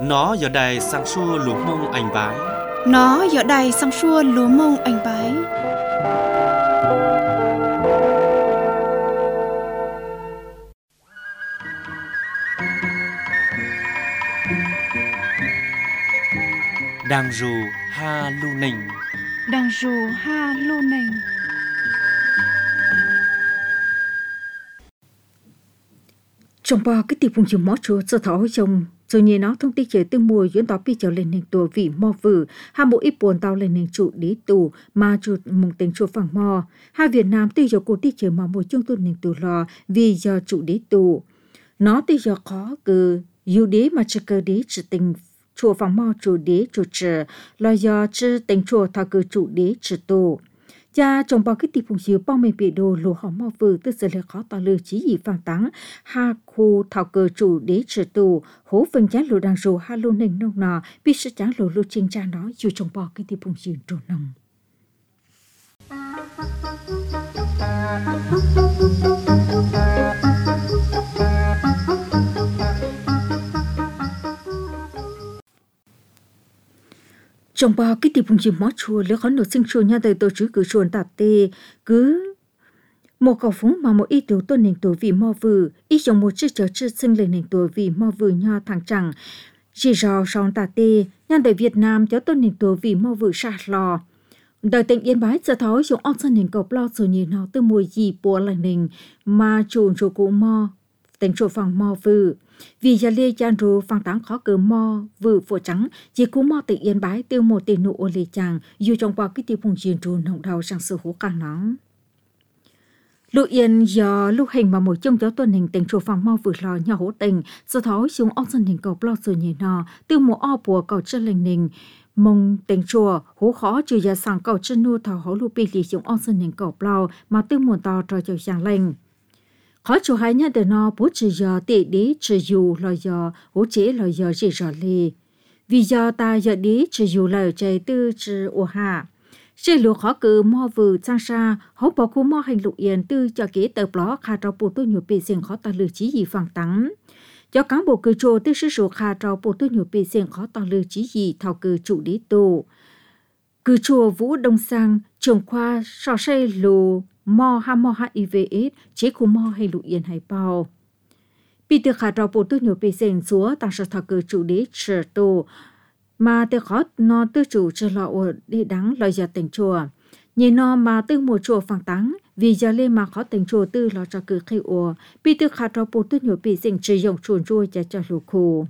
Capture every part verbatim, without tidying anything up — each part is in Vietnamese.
Nó giờ đài sang xua lúa mông anh bái. Nó giờ đài sang xua lúa mông anh bái. Đang dù ha lu nình. Đang dù ha lu nình. Trong ba cái tiệp vùng chiều mó chùa sơ thảo chồng rồi nhìn nó thông tin chơi từ mùa diễn tỏ pi trở lên nền tuổi vị mò vử hai bộ ít buồn tao lên nền trụ đế tù mà chủ mùng tình chùa phẳng mò hai Việt Nam tuy giờ cô tiết chơi mà một chung tuần nền tù lò vì giờ trụ đế tù nó tuy giờ khó cứ yêu đế mà chỉ cơ đế chỉ tình chùa phẳng mò chủ đế chủ trở lo giờ chỉ tình chùa thao cứ trụ đế chỉ tù cha trong bao cái tiệp phụng chiếu bao mê bị đồ lúa hỏng mò vừ tức giờ lại khó tao lừa chí gì phản táng ha khu thảo cơ chủ đế trừ tù hố phần chán lúa đang rù ha luôn nền nông nọ biết sẽ chán lúa lúa trên cha nó dù trong bao cái tiệp phụng chiếu trồn nồng trong bao cái tiệp phụng chiếu mó chùa lấy khó nổ sinh chùa nha đời tổ chức cứ chuồn tạt tê cứ một cầu phúng mà một ít tiểu tôn nền tuổi vì mò vừ ít trong một chiếc chở chiếc sinh lên nền tuổi vì mò vừ nho thằng chẳng chỉ rò sòng tạt tê nha đời Việt Nam cho tôn nền tuổi vì mò vừ sạt lò đời tỉnh Yên Bái giờ tháo dùng ong sân nền cầu lo rồi nhìn nó từ mùi gì bùa lại nền mà chuồn chỗ cụ mò tỉnh chỗ phòng mò vừ vì giờ lê chan rù phang táng khó cờ mò vừ phổ trắng chỉ cú mò tỉnh Yên Bái tiêu một tiền nụ ô lê chàng dù trong qua cái tiêu vùng chiến trù nồng đầu sang sự hú càng nóng Lũ Yên do lúc hình mà một trong giáo tuần hình tình chùa phòng mau vừa lò nhà hỗ tình do thói xuống ong sân hình cầu lo rồi nhỉ nọ từ một o bùa cầu chân lành nình mong tình chùa hố khó trừ gia sang cầu chân nu thảo hố lũ bì lì xuống ong sân hình cầu lo mà từ một tàu trò chầu giang lành khó chùa hai nhà đời nọ bố trừ giờ tệ đế trừ dù lo giờ hố chế lo giờ chỉ rõ lì vì giờ ta giờ đế trừ dù lời trời tư trừ ô hạ Chế lúa khó cử mò vừ sang sa, hỗ bảo khu mò hành lục yên tư cho kế tờ bló khá trao bộ tôi nhiều bì xình khó ta lư chí gì phẳng tắng. Cho cán bộ cử trô tư sư số khá trao bộ tôi nhiều bì xình khó ta lư chí gì thảo cử chủ đế tổ. Cử trô Vũ Đông Sang, trường khoa sò xây lù mò ha mò hát i vê ết chế khu mò hành lục yên hay bao. Bì tư khá trao bộ tôi nhiều bì xình xúa ta sẽ thảo cử chủ đế trở tổ. Mà để khó nó tư chủ cho lọ đi đắng lời giờ tình chùa nhìn nó mà tư mùa chùa phẳng táng vì giờ lên mà khó tình chùa tư lọ cho cứ khi ủa bị tư khá trò bộ tư nhiều bị dình chỉ dùng chuồn chua cho cho lũ khổ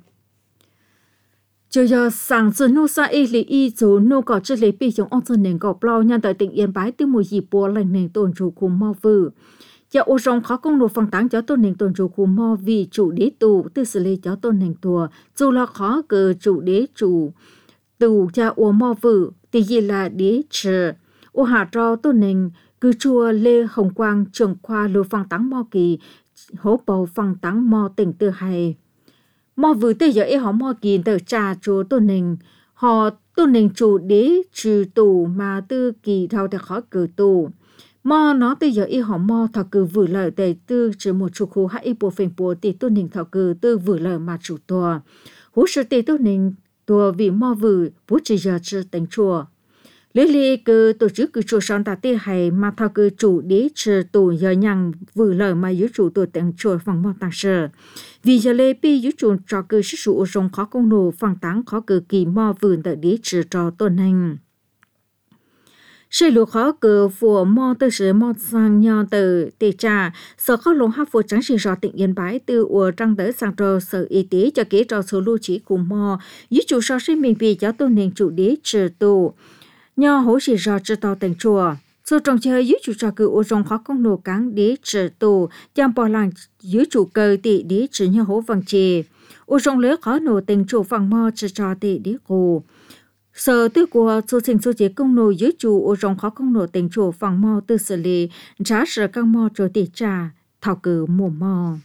chờ giờ sáng giờ nô sa y lý y số nô có chất lý bị dùng ong sơn nền gọp lo nhân tại tỉnh Yên Bái tư mùa dịp bùa lành nền tồn chủ cùng mò vử cho ô rong khó công nô phẳng táng cho tôn nền tồn chủ cùng mò vì chủ đế tù tư xử lý cho tôn nền tùa dù là khó cờ chủ đế chủ tù cha ô mò vử thì gì là đế trừ ô hạ trò tôn nền cư chùa Lê Hồng Quang trường khoa lưu phẳng táng mò kỳ hố bầu phẳng táng mò tỉnh tư hay mò vử tư giờ ấy họ mò kỳ tờ trà chùa tôn nền họ tôn nền chủ đế trừ tù mà tư kỳ thao để khó cử tù mò nó từ giờ y họ mò thảo cử vừa lời để tư chỉ một chủ khu hai bộ phim bộ tỷ tu ninh thảo cử tư vừa lời mà chủ tòa hú sự tỷ tu ninh tòa vì mò vừa bố chỉ giờ chưa tính chùa lấy lệ cử tổ chức cử chùa son tà tê hay mà thảo cử chủ đế trừ tù giờ nhằng vừa lời mà giữ chủ tòa tính chùa phòng mò tăng sở vì giờ lệ pi giữ chủ trò cử sức sụ rong khó công nổ phẳng táng khó cử kỳ mò vừa tại đế trừ trò tôn hành Sư lũ khó cử phùa mò tư sử mò sang nhò từ tê trà, sở khó lông hát phùa trắng sử rõ tỉnh Yên Bái từ ủa trăng tới sang trò sở y tế cho kế trò số lưu trí của mò, dưới chủ so sinh mình vì giáo tôn nền chủ đế trừ tù. Nhò hỗ sử rõ trừ tàu tỉnh chùa. Số trong chơi dưới chủ trò cử ủa rong khó công nổ cáng đế trừ tù, chăm bỏ làng dưới chủ cơ tị đế trừ nhò hỗ vàng chê. Ủa rong lỡ khó nổ tỉnh chủ vàng mò trừ trò tị đế cổ. Sở tư của số sinh số chế công nô dưới chủ ô rong khó công nô tình chủ phòng mò tư xử lý trả sở các mò trò tỉ trà thảo cử mùa mò.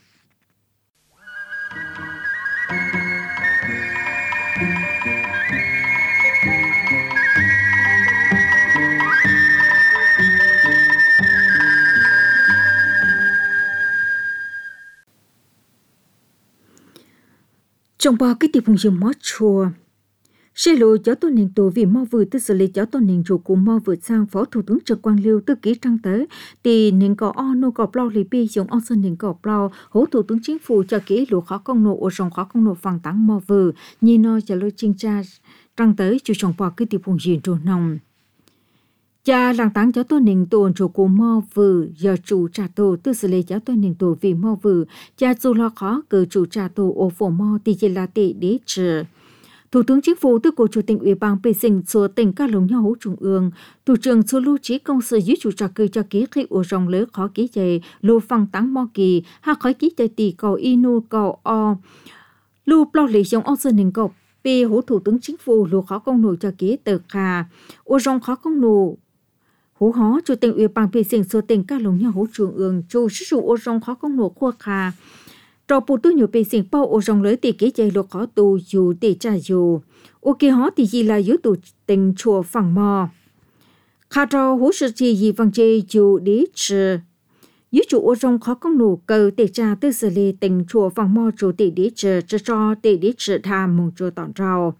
trong bao cái tiệp phùng dùng mót chùa xe lộ giáo tôn nền tổ vì mò vừa tư xử lý giáo tôn nền chủ cùng mò vừa sang phó thủ tướng Trần Quang Liêu tư ký trăng tới thì nền cỏ o nô cỏ plau lì pi dùng on sơn nền cỏ plau hỗ thủ tướng chính phủ cho kỹ lộ khó công nộ ở trong khó công nộ phẳng tăng mò vừa như nó trả lời chính tra trăng tới chủ trong bao cái tiệp phùng diện trồn nòng cha làng táng giáo tôn nền tổ chủ cùng mò vừa giờ chủ trả tổ tư xử lý giáo tôn nền tổ vì mò vừa cha dù lo khó cử chủ trả tổ ở phổ mò thì chỉ là tệ đế trừ Thủ tướng Chính phủ từ cổ chủ tịch Ủy ban Pê Sinh số tỉnh Ca Long Nhau Hữu Trung ương, thủ trưởng số lưu trí công sở dưới chủ trà cư cho ký khi ở rộng lớn khó ký chạy lô phăng tăng mò kỳ hạ khói ký chạy tỷ cầu inu cầu o lưu plau lý dòng ông sơn hình cọc bê hỗ thủ tướng Chính phủ lô khó công nổ cho ký tờ khà ở rộng khó công nổ hỗ hó chủ tịch Ủy ban Pê Sinh số tỉnh Ca Long Nhau Hữu Trung ương chủ sử dụng ở rộng khó công nổ khoa khà trò phụ tư nhiều bề sinh bao ở trong lưới tỷ kế chạy lục khó tù dù tỷ trả dù ô kia họ thì gì là yếu tù tình chùa phẳng mò khá trò hỗ sự gì gì vang chê dù đế trừ yếu chủ ở trong khó công nụ cầu tỷ trả tư xử lý tình chùa phẳng mò chủ tỷ đế trừ cho cho tỷ đế trừ thà mong chùa tỏn rào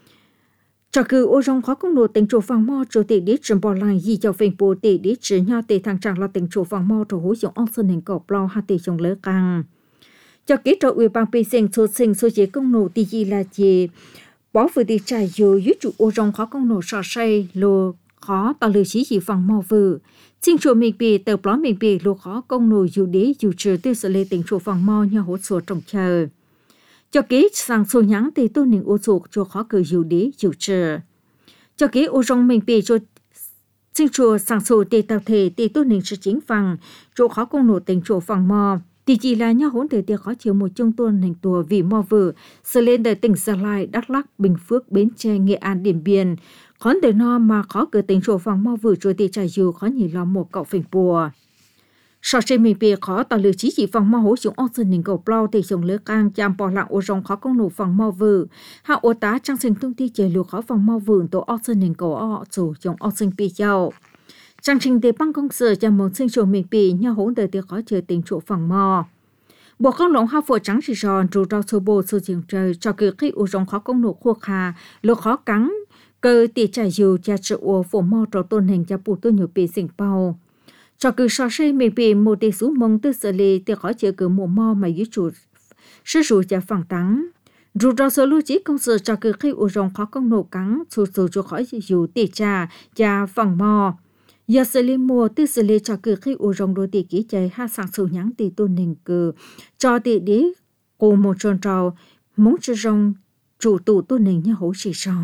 cho cứ ở trong khó công nụ tình chùa phẳng mò chủ tỷ đế trừ bỏ lại gì cho phình bố tỷ đế trừ nhau tỷ thằng chẳng là tình chùa phẳng mò chủ hỗ dụng ông sơn hình cọp lo hai tỷ trong lỡ càng cho kết trợ Ủy ban Pê Sinh số sinh số chế công nổ thì gì là gì bỏ vừa đi trải dù dưới trụ ô rong khó công nổ sọ say lô khó tạo lửa chí gì phẳng mò vừa xin chùa mình bị tờ pló mình bị lô khó công nổ dù đế dù trừ tư xử lê tình chùa phẳng mò nhà hỗ sổ trồng chờ cho kết sang số nhắn thì tôi nình ô sổ chùa khó cử dù đế dù trừ cho kết ô rong mình bị cho xin chùa sang số thì tạo thể thì tôi nình sự chính phẳng chùa khó công nổ tình chùa phẳng mò thì chỉ là nhau hỗn thời tiết khó chịu một chung tuần hành tùa vì mò vừa sẽ lên đời tỉnh Gia Lai, Đắk Lắk, Bình Phước, Bến Tre, Nghệ An, Điện Biên khón đời no mà khó cử tỉnh chỗ phòng mò vừa rồi thì trải dù khó nhìn lo một cậu phình bùa sau trên mình bề khó tạo lửa chí chỉ phòng mò hỗ dụng ốc sơn hình cầu plau thì dùng lửa cang chạm bỏ lặng ô rong khó công nổ phòng mò vừa hạ ô tá trang sinh thông tin chơi lửa khó phòng mò vừa tổ ốc sơn hình cầu ọ chủ dùng ốc sơn bì châu Trang trình để băng công sở cho một sinh chỗ mình bị nhau hỗn đời tiệc khó chờ tình chỗ phẳng mò. Bộ con lồng hoa phổ trắng chỉ giòn rủ rau sô bồ sô chiều trời cho cứ khi u rong khó công nổ khô khà, lô khó cắn, cơ tỉ trải dù cha trợ ua phổ mò trò tôn hình cho bù tôn nhiều bị sinh bao. Cho cứ so xây mình bị một tỷ số mông tư xử lý tiệc khó chờ cứ mùa mò mà dưới chủ sư rủ cho phẳng tắng. Rủ rau sô lưu trí công sở cho cứ khi u rong khó công nổ cắn, sô sô cho khỏi dù tỉ trà, cha phẳng mò. Giờ xử lý mùa tư xử lý cho cứ khi u rong đôi tỷ ký chạy hai sáng sầu nhắn tỷ tôn hình cử cho tỷ đế cô một tròn trào muốn cho rong chủ tụ tôn hình như hỗ chỉ rong.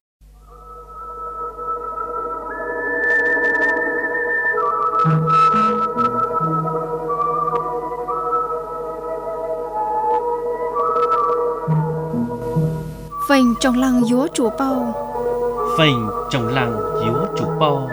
Phành trong lăng dúa chủ bao Phành trong lăng dúa chủ bao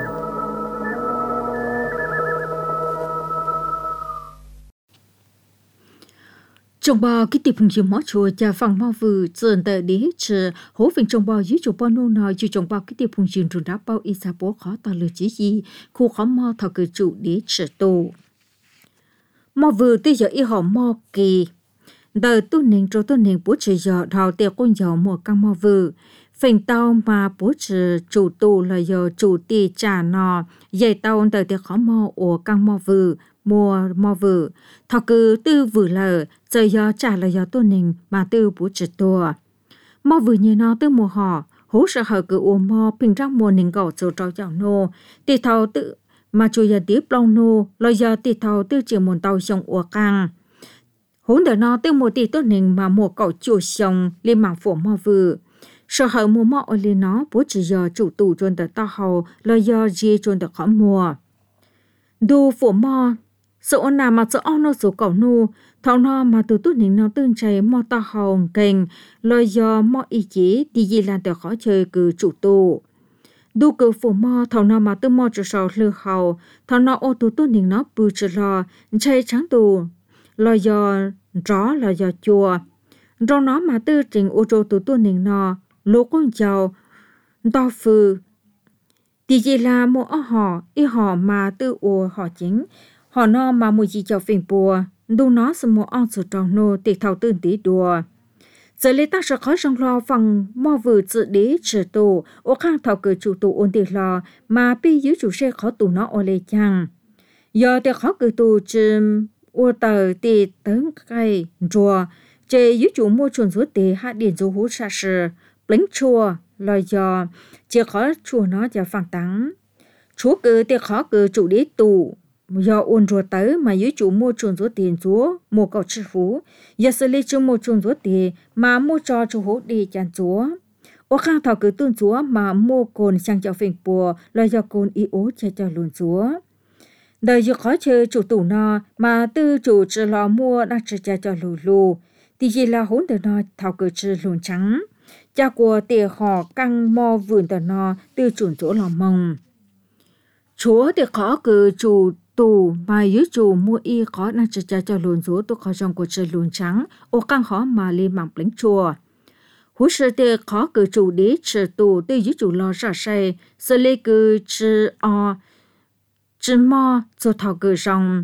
Trong bao cái tiệp hùng chiếm mó chùa cha phẳng mò vừa dần tờ đế trừ hố phình trong bao dưới chủ bao nô nói chú trong bao cái tiệp hùng chiếm trùn đá bao y sa bố khó tỏ lửa chí gì khu khó mò thọ cử chủ đế trừ tổ mò vừa tư giờ y họ mò kỳ đời tu nền cho tu nền bố trừ giờ thọ tiệp con giờ mùa căng mò vừa phình tao mà bố trừ chủ tổ là giờ chủ tì trả nò dây tao đời tiệp khó mò ổ căng mò vừa mùa mò vừa thọ cử tư vừa lờ giờ do trả là do tôn nình mà tư bố trừ tổ mò vừa như nó tư mùa họ hố sợ hở cử ổ mò bình răng mùa nình gõ chỗ trao chảo nô tì thầu tự mà chủ giờ tiếp long nô lo giờ tì thầu tư chỉ muốn tàu sông ổ căng hốn đỡ nó tư mùa tì tôn nình mà mùa cậu chùa sông lên mảng phổ mò vừa sợ hở mùa mò ở lên nó bố trừ giờ chủ tù trôn đỡ to hầu lo giờ gì trôn đỡ khó mùa đu phổ mò sợ ôn nào mà sợ ôn nó số cẩu nu thằng nó mà từ tốt nín nó tương cháy mò ta hồng kềnh lời do mò ý chí đi gì làm để khó chơi cứ chủ tụ đu cứ phủ mò thằng nó mà từ mò cho sầu lừa hầu thằng nó ô từ tốt nín nó bự trở lo cháy trắng tù lời do rõ lời do chùa rồi nó mà từ trình ô tô từ tốt nín nó lố con giàu to phừ đi gì là mò họ ý họ mà từ ô họ chính họ nó mà mùi gì cho phim bùa đu nó sẽ mua on sụt tròn nô tịch thầu tư tí đùa giờ lấy ta sẽ khó trong lo phần mò vừa tự đế trở tù ô khang thảo cử chủ tù ổn định lo mà bi dưới chủ xe khó tù nó ô lê chăng giờ để khó cử tù chìm ô tờ tì tấn cây rùa chế dưới chủ mua chuồn rúa tì hạ điện dấu hú xa sự bánh chua lo do chỉ khó chua nó cho phẳng tắng chúa cử thì khó cử chủ đế tù do ôn rùa tới mà dưới chủ mua chuồn rúa tiền chúa mua cầu sư phú giờ xử lý chung mua chuồn rúa tiền mà mua cho chủ hú đi chăn chúa ô khang thảo cử tuôn chúa mà mua cồn sang cho phình bùa lo do cồn y ố cho cho luôn chúa đời giờ khó chơi chủ tủ nó mà tư chủ chỉ lo mua đang chỉ cho cho lù lù thì chỉ là hỗn đời nó thảo cử chỉ luôn trắng cha của tiền họ căng mò vườn đời nó tư chuẩn chỗ lòng mông chúa thì khó cử chủ tù mà dưới chủ mua y khó đang chỉ cho cho luôn chúa tôi khó trong của chỉ luôn trắng ô căng khó mà lên bằng bánh chùa hú sự thì khó cử chủ đế chỉ tù tư dưới chủ lo ra say xử lý cử chỉ o chỉ mò cho thảo cử rong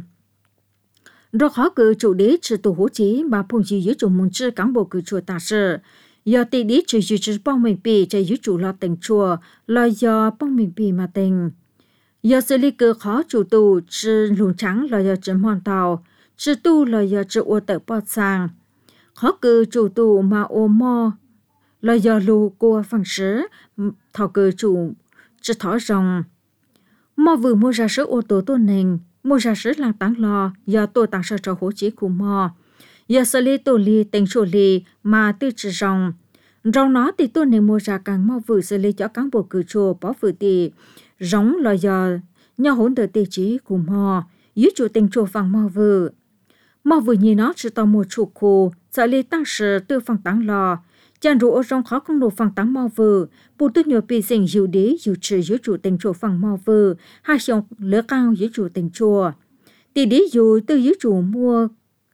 rồi khó cử chủ đế chỉ tù hú chí mà phùng chỉ dưới chủ muốn chỉ cán bộ cử chùa ta sự do tỷ đế chỉ dưới chỉ bông mình bì chạy dưới chủ lo tình chùa lo do bông mình bì mà tình do xử lý cử khó chủ tù chỉ luôn trắng lo do chỉ mòn tàu chỉ tu lo do chỉ ô tự bọt sang khó cử chủ tù mà ô mò lo do lù của phẳng sứ thảo cử chủ chỉ thỏ rong mò vừa mua ra sứ ô tô tôn nền mua ra sứ làng táng lo do tôi tặng sở cho hỗ chế của mò do xử lý tổ li tình sổ li mà tư chỉ rong rong nó thì tôi nền mua ra càng mò vừa xử lý cho cán bộ cử chùa bỏ vừa thì rong lo do nhau hỗn đời tê chế của mò dưới chủ tình chùa phẳng mò vừa mò vừa nhìn nó chỉ tao mua chủ khu xử lý tăng sự tư phẳng táng lo chàng rủ trong khó không đủ phẳng táng mò vừa bù tư nhiều bị sinh dịu đế dịu trừ dưới chủ tình chùa phẳng mò vừa hai xong lỡ cao dưới chủ tình chùa tỷ đế dù tư dưới chủ mua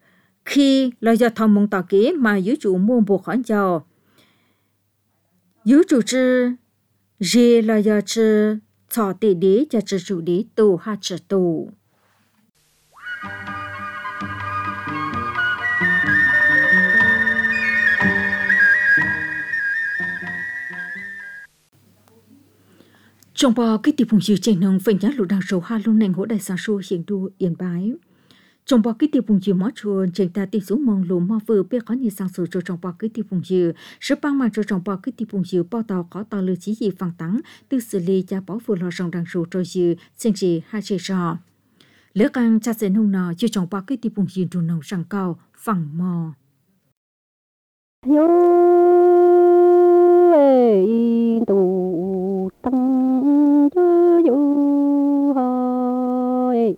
khi là do thòng mong tỏ kế mà dưới chủ mua bộ khoản giàu dưới chủ trừ dê là do trừ thọ tỷ đế cho trừ chủ đế tù hai trừ tù trong bò cái tiệp phùng dư trên nông phèn giá lụt đào sầu hai luôn nành hỗ đại sản xua hiện đu yên bái trong bò cái tiệp phùng dư mót chuồn trên ta tiệp xuống mong lùm mò vừa biết có nhiều sản xuất cho trong bò cái tiệp phùng dư rất băng mà cho trong bò cái tiệp phùng dư bao tàu có tàu lừa chỉ gì phẳng tắng từ xử lý cha bỏ vừa lo rong đằng sầu cho dư sinh gì hai chế trò lỡ càng cha sẽ nông nọ chưa trong bò cái tiệp phùng dư trù nông sang cao phẳng mò tu tăng chư du hồi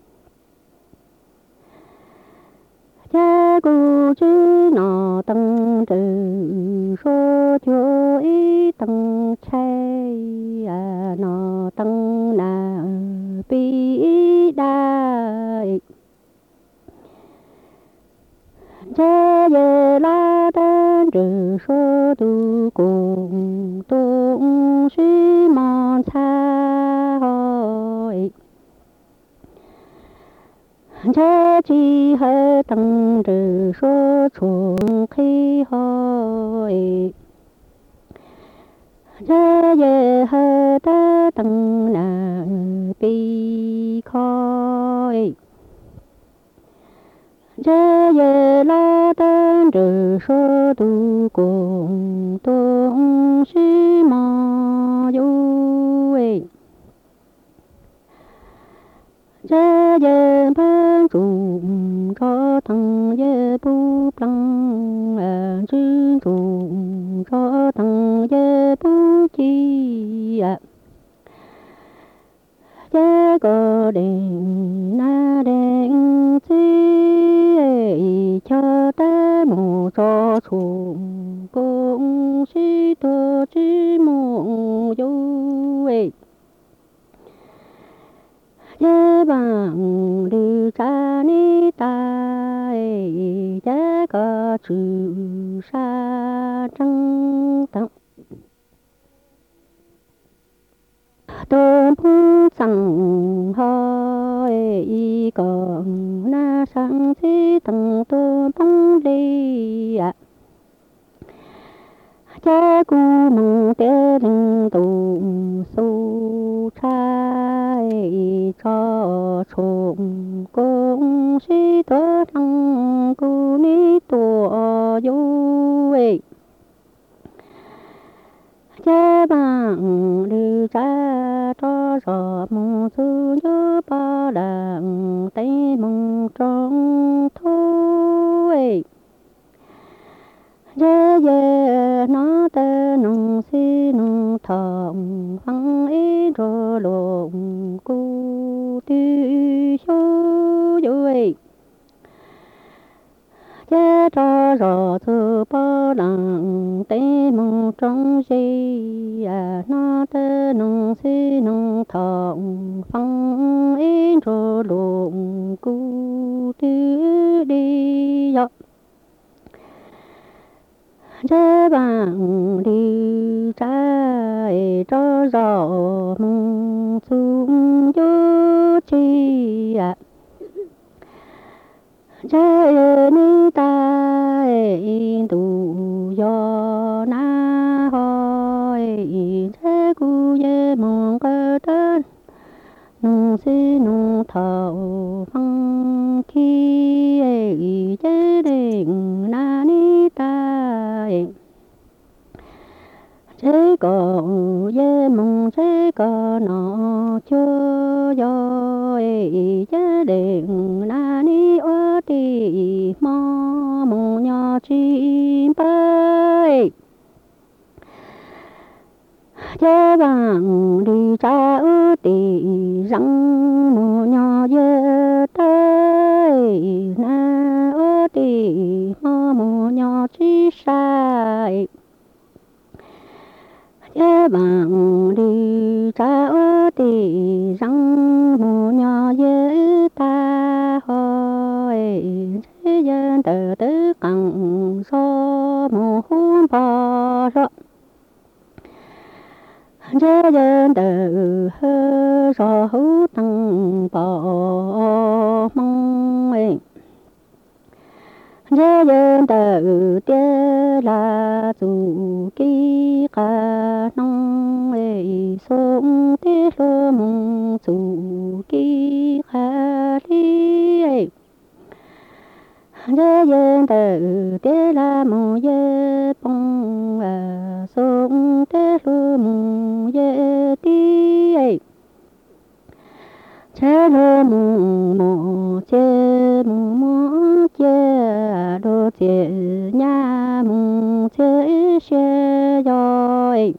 cha cu chư nọ tăng trừ số chúa ý tăng chay à nọ tăng na bi đại cha ye la tan trừ số tu cùng tung suy mòn xa hội cha chi hơi tăng trừ số chuồng khi hội cha ye hơi ta tăng na bi khói cha ye la tan trừ số tu cùng tung suy mò du cha ye ban trùng cho thằng ye bu plăng à chứ trùng cho thằng ye bu chi à cha có đèn na đèn chi cho ta mù cho chuồng cũng chỉ to chỉ mù du cha bằng đi cha ni ta cha có chữ sa trăng tặng tôi muốn rằng hơi còn na sang thế tầng tôi bóng đi à cha cu mong tê linh tù su trai cho trộm công sĩ tớ thăng cu ni tổ du ấy cha bằng đi cha cho rõ mong su nhớ ba đằng tay mong trong thôi dê dê nó tê nung si nung thòng phăng ý rô lộn cu tư xô dùi dê cho rõ thư bó đằng tê mong trong si à nó tê nung si nung thòng phăng ý rô lộn cu tư đi dọc dê bằng đi trái cho rõ mong xuống vô chi ạ dê ni ta tù do na hỏi dê cu dê mong cơ tên nung si nung thầu phăng khi dê đình na ni ta chế có dê mong chế có nó chưa do chế điện na ni ở đi mò mong nhỏ chim bay chế bằng đi cha ở đi răng mò nhỏ dê tới na ở đi mò mò nhỏ chi sai dê bằng đi cha ở đi răng mù nhỏ dê ta hỏi dê dân tờ tứ cẳng so mù hôn bò rõ dê dân tờ hơ rõ hú tăng bò mong ấy dê dân tờ tê là dù kí cả nông ấy sống tê lô mong dù kí khá đi ấy dê dân tờ tê là mong dê bông à sống tê lô mong dê đi ấy chế lô mong mong chế mong mong chế đô chế nhà mong chế xe rồi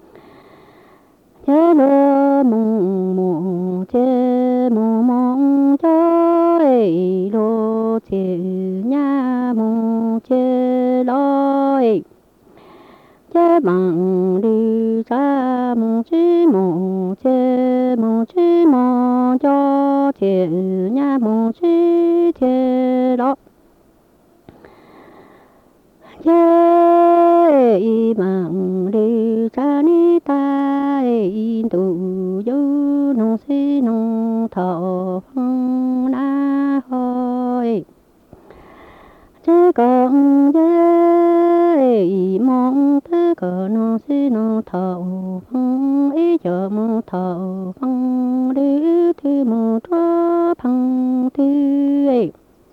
chế lô mong mong chế mong mong chơi đô chế nhà mong chế lối chế bằng đi ra mong chí mong chế mong chí mong cho chế nhà mong chí chế đó chế bằng đi ra ni ta tù du nông si nông thọ phong na hỏi chế còn dê mong thế cờ nông si nông thọ phong ý chờ mong thọ phong đi thi mong cho phong thi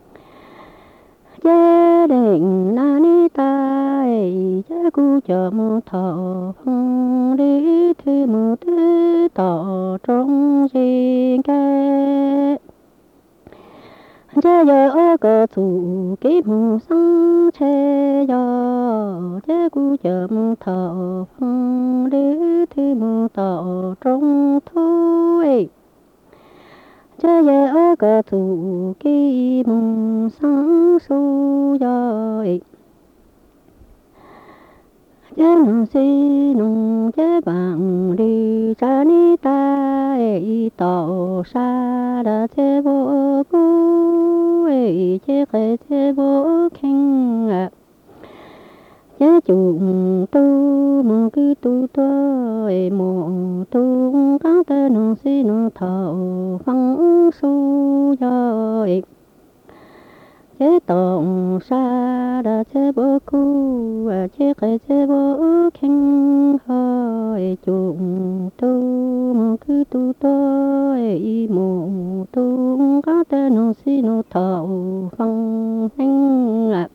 chế định na ni ta chế cu chờ mong thọ phong đi thi mong tư tỏ trong riêng cái chế giờ ở cờ thủ ký mong sáng chế do chế cu chờ mong thọ phong đi thi mong tỏ trong thôi chế giờ ở cờ thủ ký mong sáng su do chế nông si nông chế bằng đi cha ni ta tỏ xa đã chế vô cú chế khế chế vô khen ạ chế chung tu mong cứ tu tôi mong tu các tên nông si nông thọ phăng su do chế tổng sa đã chế bố cu chế cái chế bố khen hỏi chung tu mong cứ tu tôi mù tu có tên nô si nô thọ phong thanh ạ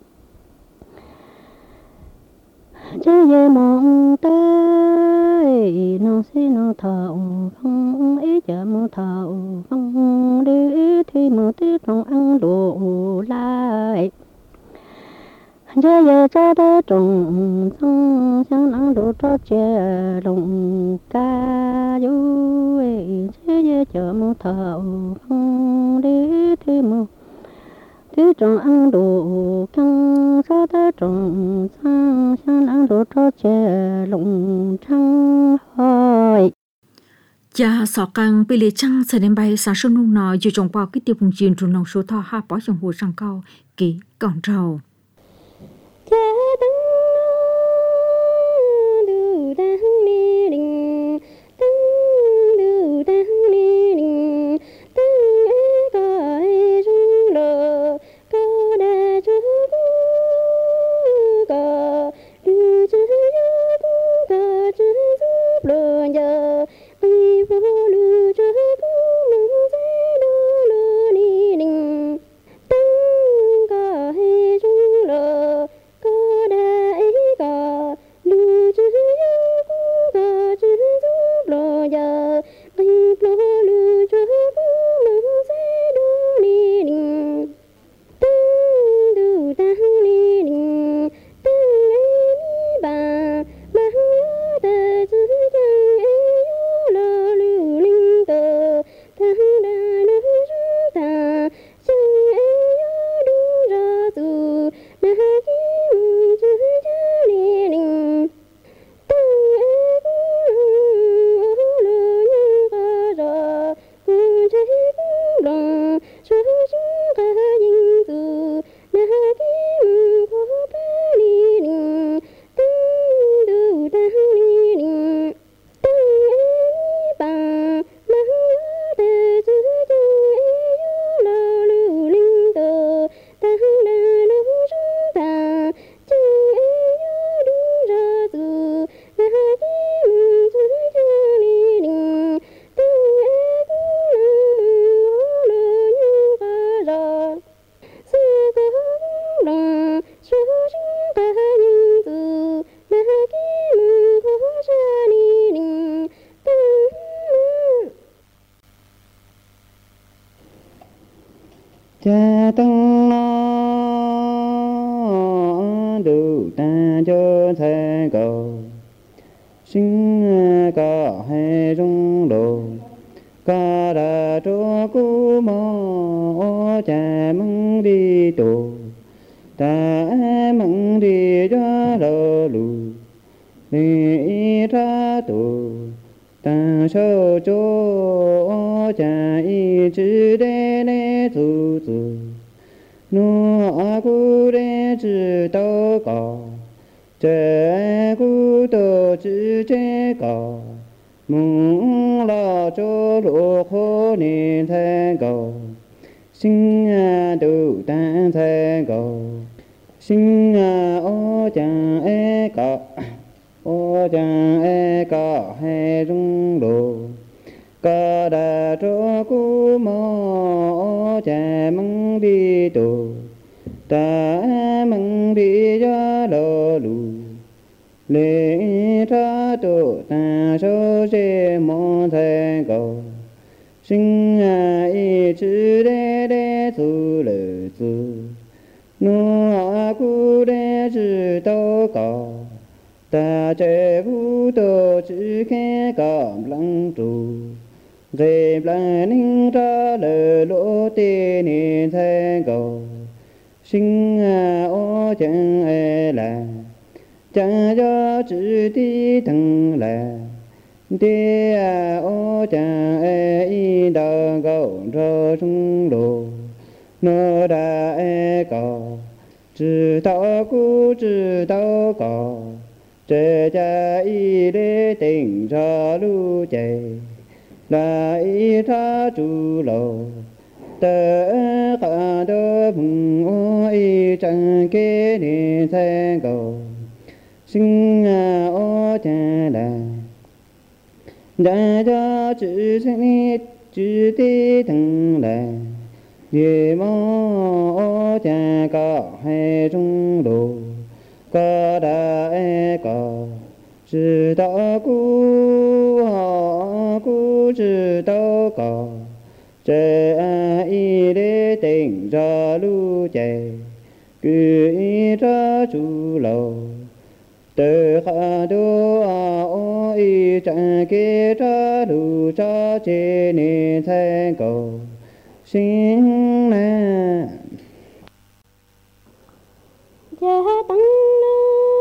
chế về mong tới nô si nô thọ phong ý chợ mô thọ phong đi thì mô tí trong ăn đồ lại chế về cho tới trồng xong sáng ăn đồ cho chè đồng ca du chế về chợ mô thọ phong đi thì mô tí trong ăn đồ căng cho tới trồng sang sáng ăn đồ cho chè lồng trăng hỏi cha sọ căng bị lệ trăng sẽ đem bay sáng sớm nung nọ dù trồng bao cái tiêu vùng truyền trong nông số thọ ha bỏ trong hồ răng cao kỹ còn trầu chế tăng du tăng ni đình tăng du tăng ni đình tăng có ai dung lờ có đa chú có du chú có chú giúp lờ giờ ai vô lu chú nung chế đô lơ ni đình tăng có ai dung lờ có đa ấy có lu chú có chú giúp lờ giờ ai vô lu chú nung chế đô ni đình tăng du tăng ni đình tăng ấy ni bà mà nhớ đời chú chẳng ấy lơ lưu linh tờ tăng đa lưu chú ta chẳng ấy đúng ra dù na kim chú cha ni đình tăng ấy cũng lưu nhân ca ra cũng thấy cũng lòng chú chúng ta dinh dù na kim có ba ni đình tăng du tăng ni đình tăng ấy ni bà mà nhớ đời chú chẳng ấy lơ lưu linh tờ tăng đa lưu chúng ta chẳng ấy đúng ra dù na kim chú cha ni đình tăng ấy cũng lưu nhân ca ra sư có lòng chú chúng ta dinh dù na kim có cha ni đình tăng cha tăng lo đủ ta cho thế cầu sinh có hay rung đồ ca đã cho cú mò cha mừng đi tù ta mừng đi cho lỡ lù đi ra tù ta sâu cho cha y chữ đê đê tu tu nó cú đê chữ tao cỏ chế cú tao chữ chế cỏ mong lo cho lũ khổ nên thế cầu sinh đủ ta thế cầu sinh ô chàng ê cọ ô chàng ê cọ hay rung đồ ca đà cho cú mò cha măng đi tù ta măng đi cho lô lù lệ ra tù ta số chế mô thế cầu sinh y chữ đê đê tu lệ tu nó cú đê chữ tao cỏ ta chế cú tao chữ khe cảm lăng tù dẹp lại ninh ra lời lỗ tê ni thế cầu sinh ô chẳng e là chẳng cho chữ tí thằng là tê ô chẳng e y đờ cầu rơ trung đồ nó đã e cò chữ tao cú chữ tao cò chế cha y đê tình ra lu chạy lại ra chủ lầu tớ cả đơ phùng ô gia gia chữ sinh chữ ti thằng là địa mô cha có hai trung đồ có đại có chữ đạo cú họ cú chữ đạo có chế ai để tình ra lu chế cứ ý ra chú lầu từ khá đô à ô ý chẳng kê ra đủ cho chế nên thành cầu sinh nè cha tăng na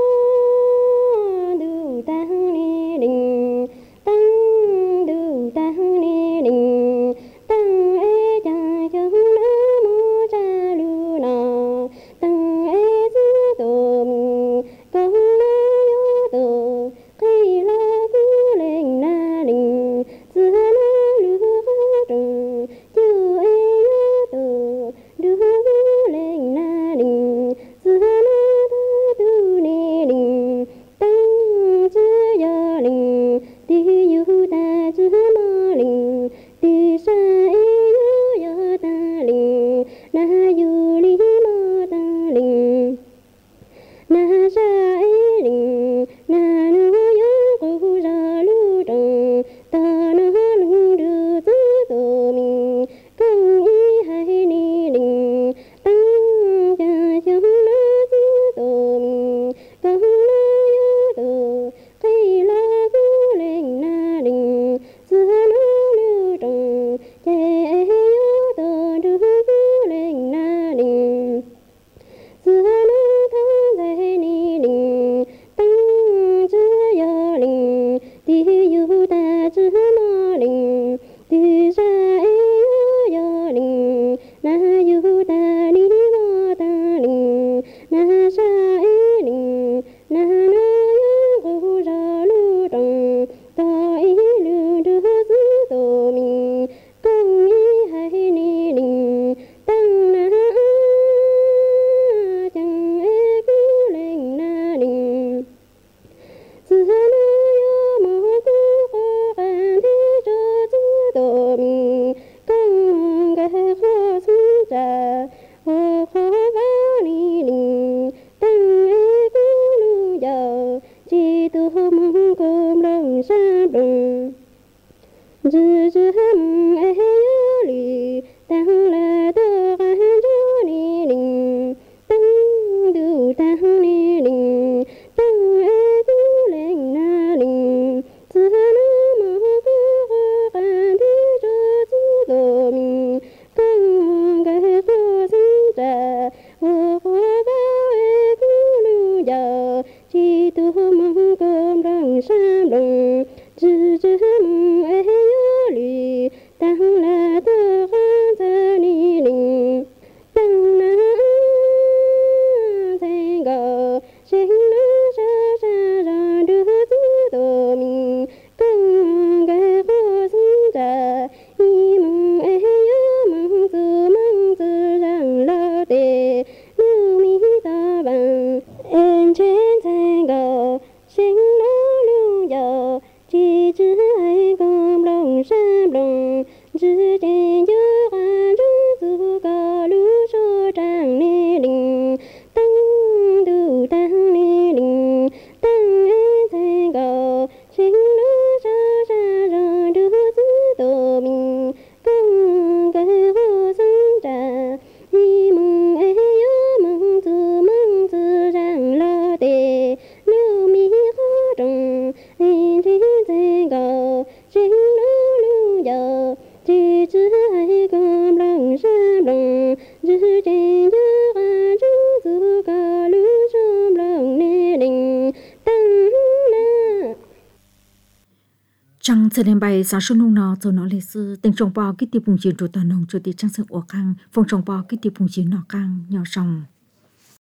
du tăng ni đình tăng du tăng ni đình tăng e cha chung na mô cha lu na tăng e sư tổ mình công na yo tổ khi la cu lên na đình sư na lu trùng chư e yo tổ du lên na đình sư na tu ni đình tăng chư yo đình ti yu ta chư ma đình ti sa e yo yo ta đình na yu li ma ta đình na sa e đình na nu yo ku ra lu trồng ta na lu du tư tổ mình công y hai ni đình tăng cha chung na tư tổ mình công na yo tổ khi la cu lên na đình sư na lu trồng che yo tổ du cu lên na đình sư na thang dây ni đình tăng chư yo đình ti yu ta chư ma đình ti sa e yo yo đình na yu ta ni ma ta đình na sa e đình na na yo ku ra lu trồng ta e lu du sư tổ mình công y hai ni đình tăng na chẳng e ku lên na đình sư na yo mo ku có can thế cho sư tổ mình công cái khó sư trà hồ khó ga ni đình tăng e ku lu giờ chỉ tu mong cơm lòng sa đồng dư dư hâm e yo li tăng là tơ can cho ni đình tăng du tăng ni đình tăng e ku lên na đình sư na mô ku có can thế cho sư tổ mình công cái khó sư trà hồ khó ga e ku lu giờ chỉ tu mong cơm lòng sa đồng dư dư hâm e yo li tăng là tơ can cho ni đình tăng na thành cầu sinh na sa sa ra du tư tổ mình công cái khó sư trà y mong e yo mong sư mong sư rằng lo tề lưu mi ta bằng em trên thành cầu sinh na lưu giờ chỉ chữ hai com lòng sa đồng chữ trên chữ ca chữ su ca lu cho trang ni đình tăng du tăng ni đình tăng e thành cầu sinh na sa sa ra du tư tổ mình công cái khó sư trà y mong e yo mong sư mong sư rằng lo tề lưu mi khó trồng em trên thành cầu sinh na lưu giờ chỉ chữ hai com lòng sa đồng chữ trên chữ ca chữ su ca lu cho lòng ni đình tăng na Chẳng sẽ đem bài sáng sớm nông nọ rồi nó lịch sử tình trồng bò cái tiệp vùng chiến trụ toàn nông chủ tịch trang sức ổ khang phong trồng bò cái tiệp vùng chiến nọ khang nhỏ sòng